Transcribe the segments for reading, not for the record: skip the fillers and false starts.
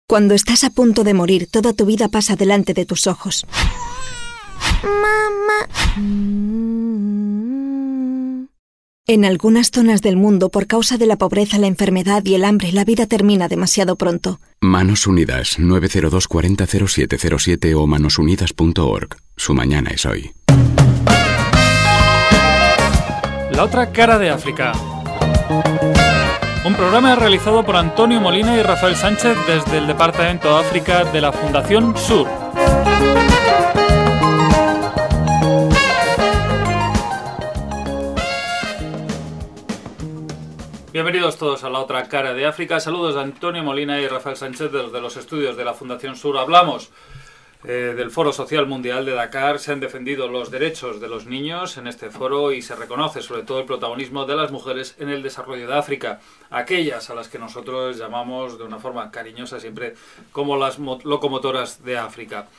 Cuando estás a punto de morir, toda tu vida pasa delante de tus ojos. Mamá. En algunas zonas del mundo, por causa de la pobreza, la enfermedad y el hambre, la vida termina demasiado pronto. Manos Unidas, 902 40 0707 o manosunidas.org. Su mañana es hoy. La otra cara de África. Un programa realizado por Antonio Molina y Rafael Sánchez desde el Departamento África de la Fundación Sur. Bienvenidos todos a La otra cara de África. Saludos de Antonio Molina y Rafael Sánchez desde los estudios de la Fundación Sur. Hablamos del Foro Social Mundial de Dakar. Se han defendido los derechos de los niños en este foro y se reconoce sobre todo el protagonismo de las mujeres en el desarrollo de África, aquellas a las que nosotros llamamos de una forma cariñosa siempre como las locomotoras de África.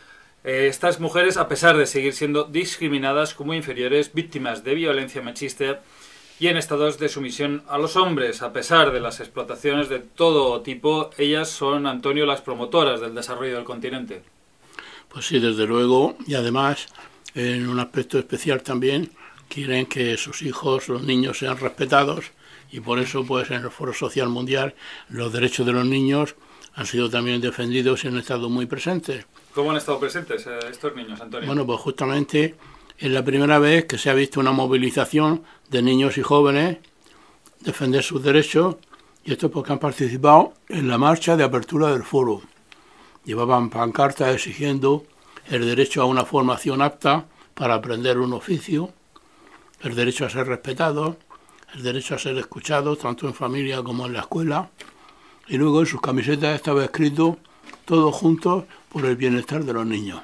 Estas mujeres, a pesar de seguir siendo discriminadas como inferiores, víctimas de violencia machista y en estados de sumisión a los hombres, a pesar de las explotaciones de todo tipo, ellas son, Antonio, las promotoras del desarrollo del continente. Pues sí, desde luego, y además, en un aspecto especial también, quieren que sus hijos, los niños, sean respetados, y por eso, pues, en el Foro Social Mundial, los derechos de los niños han sido también defendidos y han estado muy presentes. ¿Cómo han estado presentes estos niños, Antonio? Bueno, pues justamente es la primera vez que se ha visto una movilización de niños y jóvenes defender sus derechos, y esto es porque han participado en la marcha de apertura del foro. Llevaban pancartas exigiendo el derecho a una formación apta para aprender un oficio, el derecho a ser respetados, el derecho a ser escuchados, tanto en familia como en la escuela, y luego en sus camisetas estaba escrito: todos juntos por el bienestar de los niños.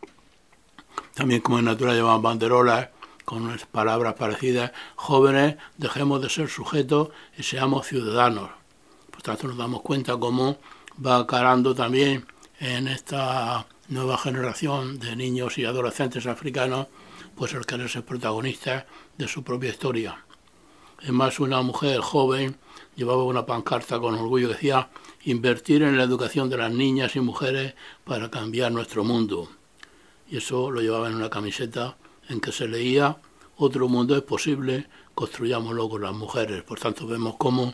También, como en Natura, llevaban banderolas con unas palabras parecidas: jóvenes, dejemos de ser sujetos y seamos ciudadanos. Por tanto, nos damos cuenta cómo va calando también en esta nueva generación de niños y adolescentes africanos, pues el querer ser protagonistas de su propia historia. Es más, una mujer joven llevaba una pancarta con orgullo que decía: invertir en la educación de las niñas y mujeres para cambiar nuestro mundo. Y eso lo llevaba en una camiseta en que se leía: otro mundo es posible, construyámoslo con las mujeres. Por tanto, vemos cómo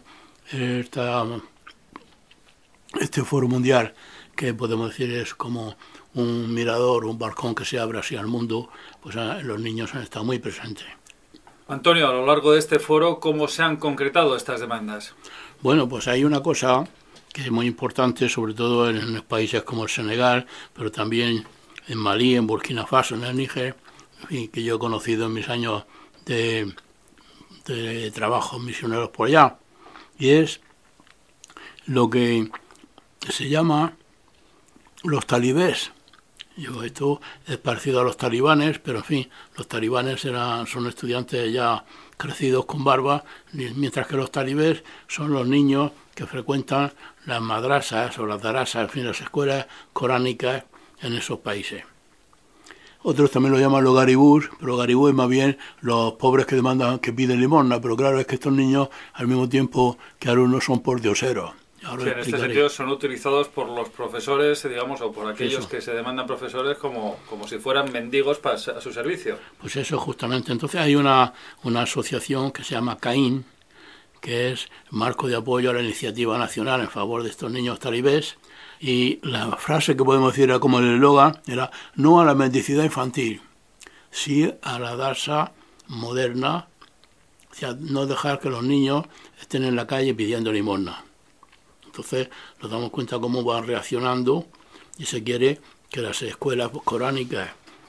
este foro mundial, que podemos decir es como un mirador, un balcón que se abre así al mundo, pues los niños han estado muy presentes. Antonio, a lo largo de este foro, ¿cómo se han concretado estas demandas? Bueno, pues hay una cosa que es muy importante, sobre todo en los países como el Senegal, pero también en Malí, en Burkina Faso, en el Níger, en fin, que yo he conocido en mis años de trabajos misioneros por allá, y es lo que se llama los talibés. Esto es parecido a los talibanes, pero en fin, los talibanes son estudiantes ya crecidos con barba, mientras que los talibés son los niños que frecuentan las madrasas o las darasas, en fin, las escuelas coránicas en esos países. Otros también lo llaman los garibús, pero garibú es más bien los pobres que piden limosna, pero claro, es que estos niños al mismo tiempo que alumnos son pordioseros. Sí, en este sentido son utilizados por los profesores, digamos, o por aquellos que se demandan profesores como si fueran mendigos a su servicio. Pues eso justamente. Entonces hay una asociación que se llama CAIN, que es Marco de Apoyo a la Iniciativa Nacional en favor de estos niños talibés, y la frase que podemos decir era como el eslogan, era: no a la mendicidad infantil, sí a la darsa moderna, o sea, no dejar que los niños estén en la calle pidiendo limosna. Entonces nos damos cuenta cómo van reaccionando, y se quiere que las escuelas coránicas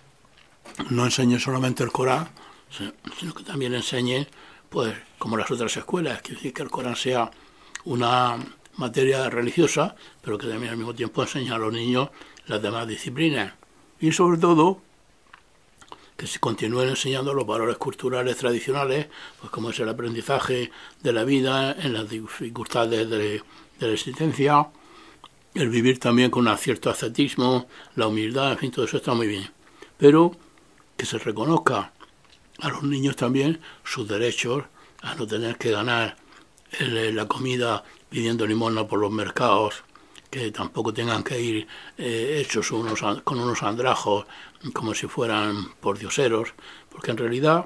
no enseñen solamente el Corán, sino que también enseñen, pues, como las otras escuelas, quiere decir que el Corán sea una materia religiosa, pero que también al mismo tiempo enseña a los niños las demás disciplinas. Y sobre todo, que se continúen enseñando los valores culturales tradicionales, pues como es el aprendizaje de la vida en las dificultades de la existencia, el vivir también con un cierto ascetismo, la humildad, en fin, todo eso está muy bien. Pero que se reconozca a los niños también sus derechos a no tener que ganar la comida pidiendo limosna por los mercados, que tampoco tengan que ir hechos con unos andrajos como si fueran pordioseros, porque en realidad,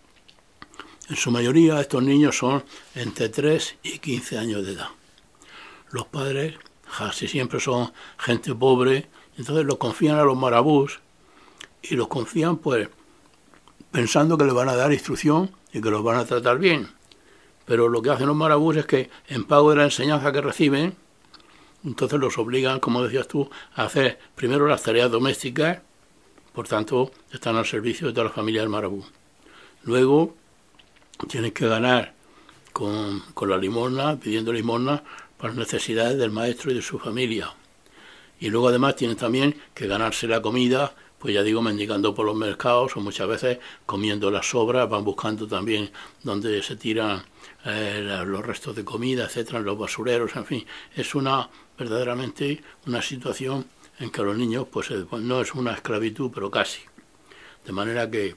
en su mayoría, estos niños son entre 3 y 15 años de edad. Los padres casi siempre son gente pobre, entonces los confían a los marabús y los confían pues pensando que les van a dar instrucción y que los van a tratar bien. Pero lo que hacen los marabús es que en pago de la enseñanza que reciben, entonces los obligan, como decías tú, a hacer primero las tareas domésticas, por tanto están al servicio de toda la familia del marabú. Luego tienen que ganar con la limosna, pidiendo limosna para las necesidades del maestro y de su familia. Y luego además tienen también que ganarse la comida, pues ya digo, mendigando por los mercados o muchas veces comiendo las sobras, van buscando también donde se tiran los restos de comida, etcétera, en los basureros, en fin. Es verdaderamente una situación en que los niños, pues no es una esclavitud, pero casi. De manera que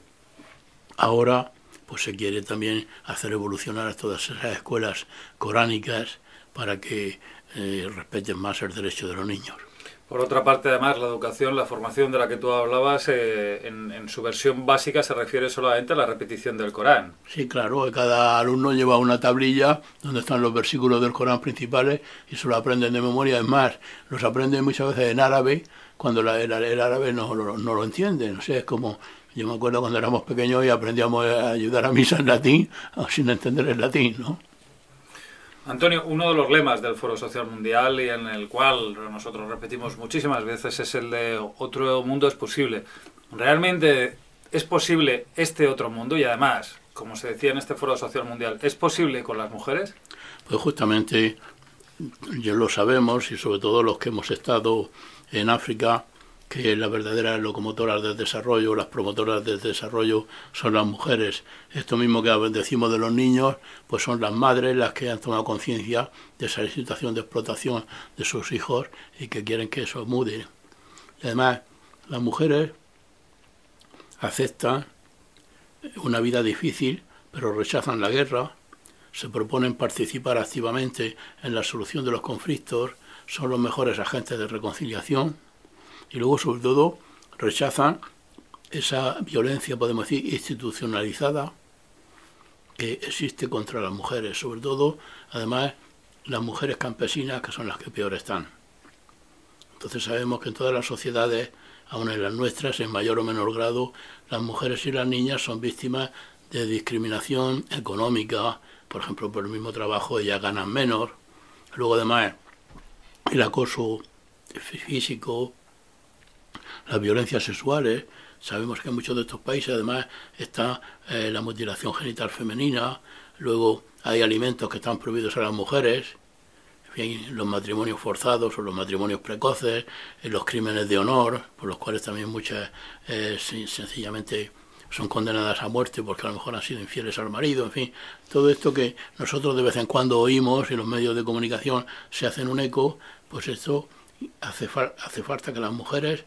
ahora pues se quiere también hacer evolucionar todas esas escuelas coránicas para que respeten más el derecho de los niños. Por otra parte, además, la educación, la formación de la que tú hablabas, en su versión básica se refiere solamente a la repetición del Corán. Sí, claro, cada alumno lleva una tablilla donde están los versículos del Corán principales y se lo aprenden de memoria. Es más, los aprenden muchas veces en árabe, cuando el árabe no lo entienden. O sea, es como, yo me acuerdo cuando éramos pequeños y aprendíamos a ayudar a misa en latín, sin entender el latín, ¿no? Antonio, uno de los lemas del Foro Social Mundial y en el cual nosotros repetimos muchísimas veces es el de otro mundo es posible. ¿Realmente es posible este otro mundo? Y además, como se decía en este Foro Social Mundial, ¿es posible con las mujeres? Pues justamente ya lo sabemos, y sobre todo los que hemos estado en África, que las verdaderas locomotoras del desarrollo, las promotoras del desarrollo son las mujeres. Esto mismo que decimos de los niños, pues son las madres las que han tomado conciencia de esa situación de explotación de sus hijos y que quieren que eso mude. Y además, las mujeres aceptan una vida difícil, pero rechazan la guerra, se proponen participar activamente en la solución de los conflictos, son los mejores agentes de reconciliación. Y luego, sobre todo, rechazan esa violencia, podemos decir, institucionalizada que existe contra las mujeres. Sobre todo, además, las mujeres campesinas, que son las que peor están. Entonces sabemos que en todas las sociedades, aun en las nuestras, en mayor o menor grado, las mujeres y las niñas son víctimas de discriminación económica. Por ejemplo, por el mismo trabajo ellas ganan menos. Luego, además, el acoso físico, las violencias sexuales. Sabemos que en muchos de estos países además está la mutilación genital femenina. Luego hay alimentos que están prohibidos a las mujeres, en fin, los matrimonios forzados o los matrimonios precoces, los crímenes de honor, por los cuales también muchas sencillamente son condenadas a muerte porque a lo mejor han sido infieles al marido. En fin, todo esto que nosotros de vez en cuando oímos y los medios de comunicación se hacen un eco, pues esto hace falta que las mujeres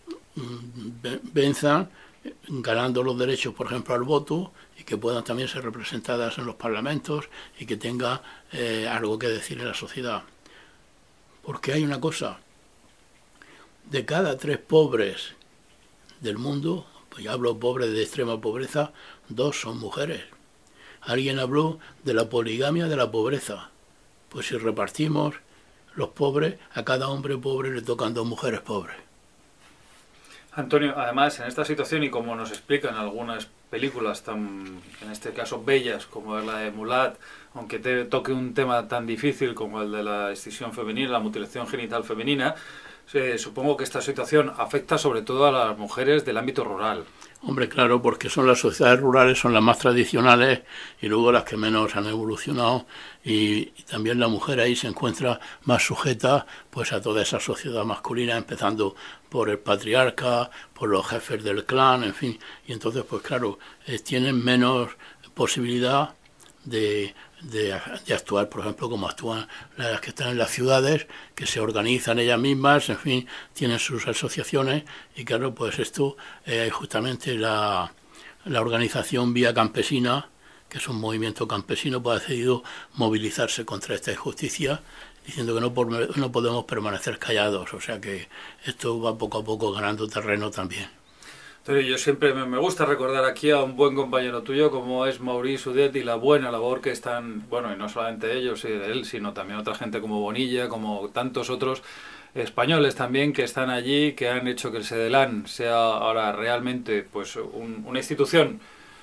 venzan ganando los derechos, por ejemplo, al voto, y que puedan también ser representadas en los parlamentos y que tenga algo que decir en la sociedad. Porque hay una cosa, de cada 3 pobres del mundo, pues ya hablo pobres de extrema pobreza, 2 son mujeres. Alguien habló de la poligamia de la pobreza. Pues si repartimos los pobres, a cada hombre pobre le tocan 2 mujeres pobres. Antonio, además, en esta situación, y como nos explican algunas películas tan, en este caso, bellas, como es la de Mulat, aunque te toque un tema tan difícil como el de la escisión femenina, la mutilación genital femenina, supongo que esta situación afecta sobre todo a las mujeres del ámbito rural. Hombre, claro, porque son las sociedades rurales, son las más tradicionales y luego las que menos han evolucionado y también la mujer ahí se encuentra más sujeta pues a toda esa sociedad masculina, empezando por el patriarca, por los jefes del clan, en fin, y entonces pues claro, tienen menos posibilidad de actuar, por ejemplo, como actúan las que están en las ciudades, que se organizan ellas mismas, en fin, tienen sus asociaciones y claro, pues esto justamente la organización Vía Campesina, que es un movimiento campesino, pues ha decidido movilizarse contra esta injusticia diciendo que no podemos permanecer callados. O sea que esto va poco a poco ganando terreno también. Pero yo siempre me gusta recordar aquí a un buen compañero tuyo como es Maurice Udet y la buena labor que están, bueno, y no solamente ellos y él, sino también otra gente como Bonilla, como tantos otros españoles también que están allí, que han hecho que el SEDELAN sea ahora realmente pues una institución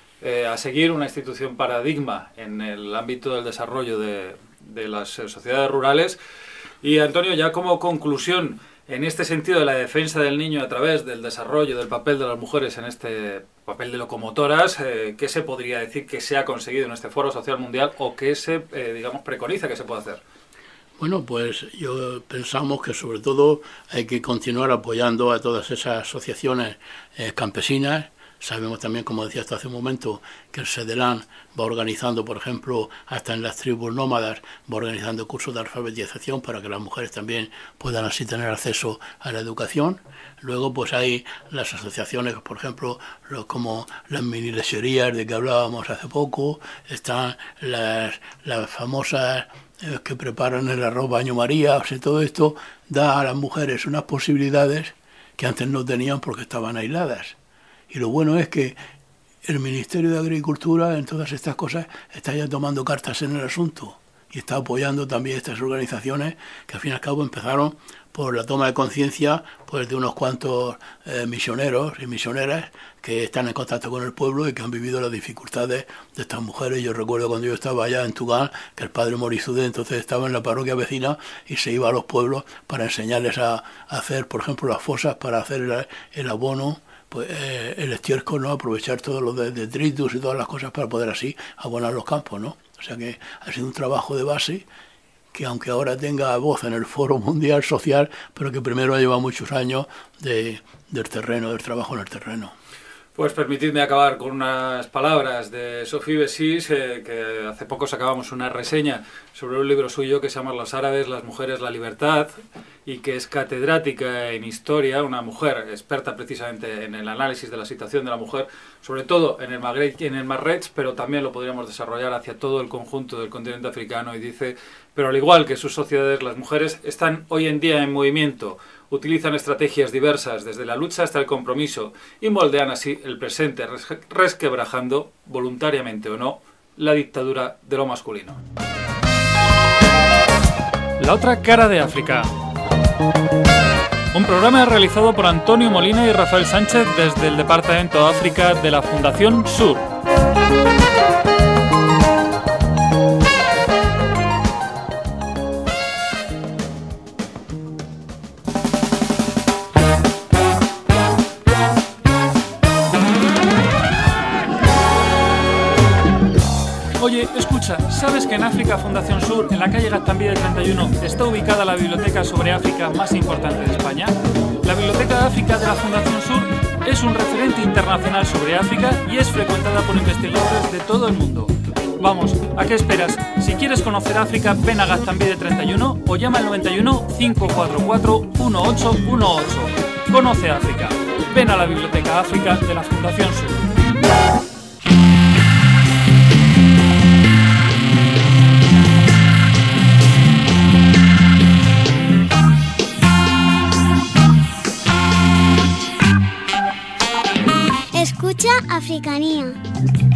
a seguir, una institución paradigma en el ámbito del desarrollo de las sociedades rurales. Y Antonio, ya como conclusión, en este sentido de la defensa del niño a través del desarrollo del papel de las mujeres en este papel de locomotoras, ¿qué se podría decir que se ha conseguido en este Foro Social Mundial o qué se, preconiza que se pueda hacer? Bueno, pues pensamos que sobre todo hay que continuar apoyando a todas esas asociaciones campesinas. Sabemos también, como decía hasta hace un momento, que el SEDELAN va organizando, por ejemplo, hasta en las tribus nómadas, va organizando cursos de alfabetización para que las mujeres también puedan así tener acceso a la educación. Luego, pues hay las asociaciones, por ejemplo, como las mini lecherías de que hablábamos hace poco, están las famosas que preparan el arroz baño María. O sea, todo esto da a las mujeres unas posibilidades que antes no tenían porque estaban aisladas. Y lo bueno es que el Ministerio de Agricultura en todas estas cosas está ya tomando cartas en el asunto y está apoyando también estas organizaciones que al fin y al cabo empezaron por la toma de conciencia pues de unos cuantos misioneros y misioneras que están en contacto con el pueblo y que han vivido las dificultades de estas mujeres. Yo recuerdo cuando yo estaba allá en Tugán que el padre Maurice Udet entonces estaba en la parroquia vecina y se iba a los pueblos para enseñarles a hacer, por ejemplo, las fosas para hacer el abono, pues el estiércol, ¿no? Aprovechar todos los detritus y todas las cosas para poder así abonar los campos, ¿no? O sea que ha sido un trabajo de base que aunque ahora tenga voz en el Foro Mundial Social, pero que primero ha llevado muchos años del trabajo en el terreno. Pues permitidme acabar con unas palabras de Sophie Bessis, que hace poco sacábamos una reseña sobre un libro suyo que se llama Los árabes, las mujeres, la libertad, y que es catedrática en historia, una mujer experta precisamente en el análisis de la situación de la mujer, sobre todo en el Magreb y en el Marrech, pero también lo podríamos desarrollar hacia todo el conjunto del continente africano, y dice, pero al igual que sus sociedades, las mujeres están hoy en día en movimiento, utilizan estrategias diversas desde la lucha hasta el compromiso y moldean así el presente, resquebrajando, voluntariamente o no, la dictadura de lo masculino. La otra cara de África. Un programa realizado por Antonio Molina y Rafael Sánchez desde el Departamento de África de la Fundación Sur. Oye, escucha, ¿sabes que en África Fundación Sur, en la calle Gaztambide 31, está ubicada la biblioteca sobre África más importante de España? La Biblioteca de África de la Fundación Sur es un referente internacional sobre África y es frecuentada por investigadores de todo el mundo. Vamos, ¿a qué esperas? Si quieres conocer África, ven a Gaztambide 31 o llama al 91 544 1818. Conoce África. Ven a la Biblioteca África de la Fundación Sur. Escucha Africanía.